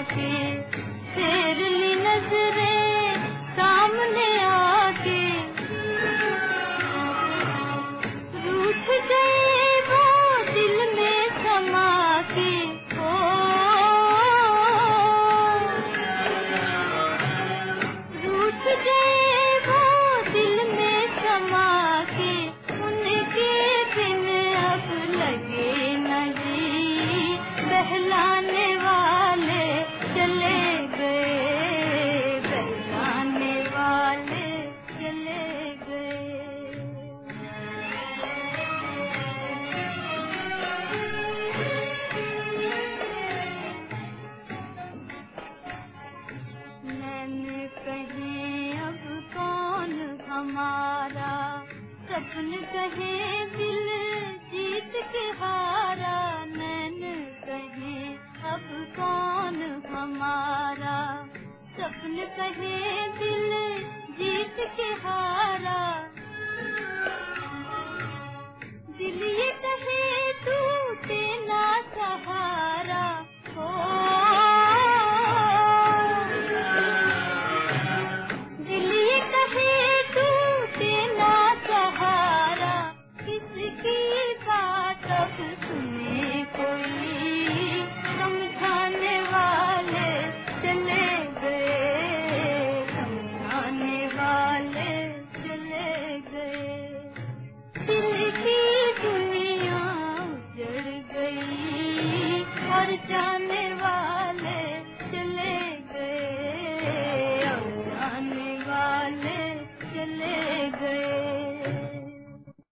के फेर ली नजरें सामने आके, रूठ गए वो दिल में समा के। रूठ गए वो दिल में समा के, उनके बिन अब लगे न जी, बहलाने वाले चले गए, बहलाने वाले चले गए। मैंने कहे अब कौन हमारा, सपन कहे दिल जीत के हारा। मैंने कहे अब कौन हमारा, सपन कहे दिल जीत के हारा। दिल ये कहे टूटे ना सहारा हो, दिल ये कहे टूटे ना सहारा। किसकी बात अब सुने कोई, समझाने वाले चले गए, समझाने वाले चले गए। दिल की दुनिया उजड़ गई और जाने